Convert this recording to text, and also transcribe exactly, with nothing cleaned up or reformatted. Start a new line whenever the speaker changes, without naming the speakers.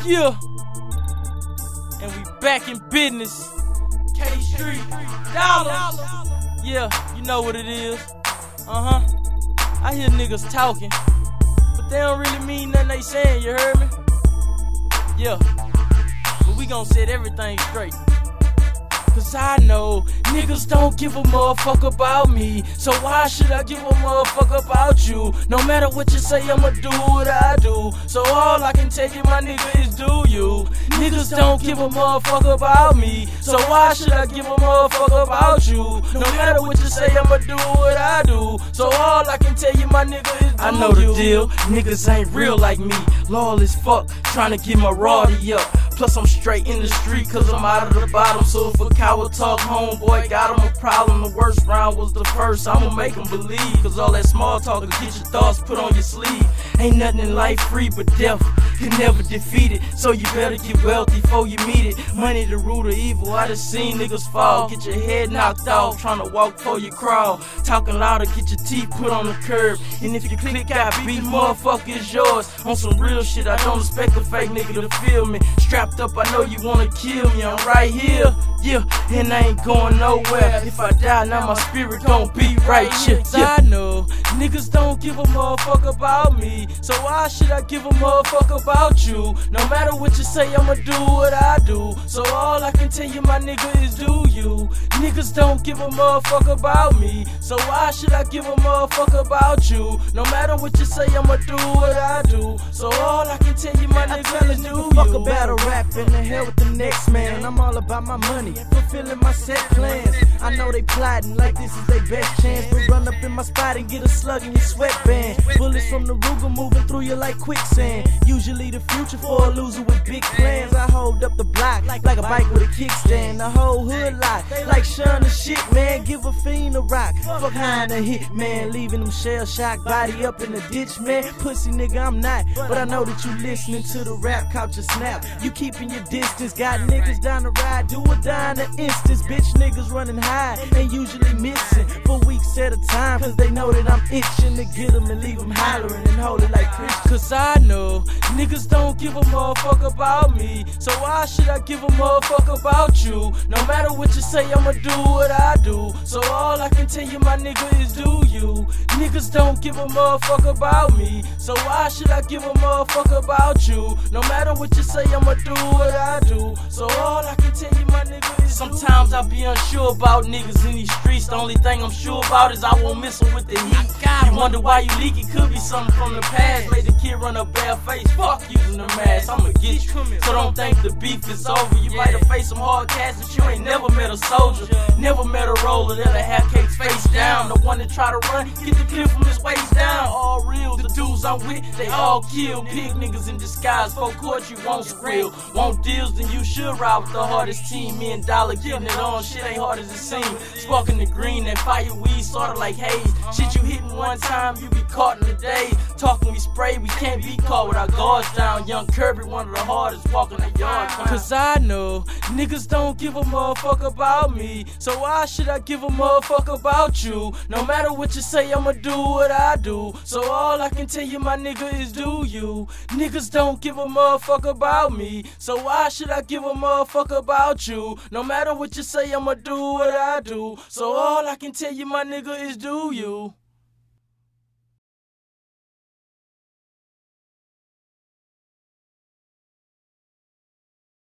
Yeah, and we back in business. K Street, dollars. Yeah, you know what it is. Uh huh. I hear niggas talking, but they don't really mean nothing they saying. You heard me? Yeah, but we gon' set everything straight. Cause I know niggas don't give a motherfucker about me, so why should I give a motherfucker about you? No matter what you say, I'ma do what I do. So all I can tell you, my nigga, is do you. Niggas don't give a motherfucker about me, so why should I give a motherfucker about you? No matter what you say, I'ma do what I do. So all I can tell you, my nigga, is do I know the deal, niggas ain't real like me. Loyal as fuck, trying to get my royalty up. Plus I'm straight in the street cause I'm out of the bottom. So if a coward talk, homeboy got him a problem. The worst round was the first, I'ma make him believe. Cause all that small talk will get your thoughts put on your sleeve. Ain't nothing in life free but death can never defeat it. So you better get wealthy before you meet it. Money the root of evil, I done seen niggas fall. Get your head knocked off, trying to walk before you crawl. Talking louder, get your teeth put on the curb. And if you click out beat, motherfucker is yours. On some real shit, I don't expect a fake nigga to feel me. Strapped up, I know you wanna kill me, I'm right here. Yeah, and I ain't going nowhere. If I die, now my spirit gon' be right here. Yeah. I know niggas don't give a motherfucker about me, so why should I give a motherfucker about you? No matter what you say, I'ma do what I do. So all I can tell you, my nigga, is do you. Niggas don't give a motherfucker about me, so why should I give a motherfucker about you? No matter what you say, I'ma do what I do. So all I can tell you, my nigga, is do you.
Fuck a battle rap and the hell with the next man. I'm all about my money, fulfilling my set plans. I know they plotting like this is their best chance, but run up in my spot and get a slug in your sweatband. Bullets from the Ruger moving through you like quicksand. Usually the future for a loser with big plans. I hold up the block like a bike with a kickstand. The whole hood lot like Sean the shit, man. Give a fiend a rock, fuck behind a hit, man. Leaving them shell shocked, body up in the ditch, man. Pussy nigga, I'm not, but I know that you listening to the rap, caught your snap. You keeping your distance, got niggas down the ride, do or die in an instance. Bitch niggas running high and usually missing for weeks at a time, cause they know that I'm itching to get them and leave them hollering and hold it like Christian.
Cause I know niggas don't give a motherfucker about me, so why should I give a motherfucker about you? No matter what you say, I'ma do what I do. So all I can tell you, my nigga, is do you. Niggas don't give a motherfucker about me, so why should I give a motherfucker about you? No matter what you say, I'ma do what I do. So all I can tell you, my nigga, is sometimes I be unsure about niggas in these streets. The only thing I'm sure about is I won't miss them with the heat. You wonder why you leak, it could be something from the past. Made the kid run a bare face, fuck using the mask, I'ma get you. So don't think the beef is over. You might have faced some hard cats, but you ain't never met a soldier. Never met a roller that'll have cakes face down. The one that try to run, get the clip from his waist down. All real, the dudes I'm with, they all kill. Pig niggas in disguise, folk court you won't squeal. Want deals, then you should ride with the hardest team. Me and Dollar getting it on, shit ain't hard as it seems. Sparking the green, that fire weed sorta like haze. Shit you hitting one time, you be caught in the day. Talking we spray, we can't be caught with our guards down. Young Kirby, one of the hardest walking the yard. Cause I know niggas don't give a motherfucker about me, so why should I give a motherfucker about you? No matter what you say, I'ma do what I do. So all I can tell you, my nigga, is do you. Niggas don't give a motherfucker about me, so why should I give a motherfucker about you? No matter what you say, I'ma do what I do. So all I can tell you, my nigga, is do you.